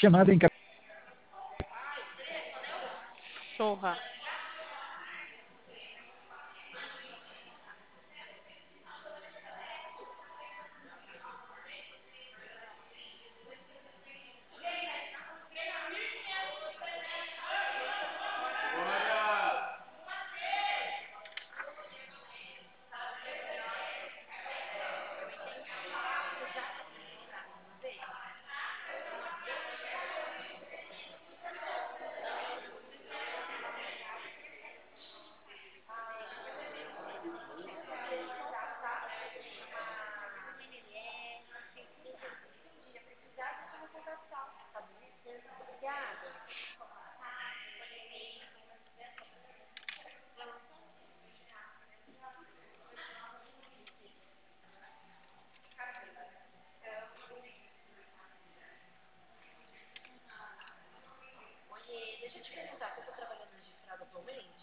Chamada em Chorra. Deixa eu te perguntar, você está trabalhando registrado atualmente?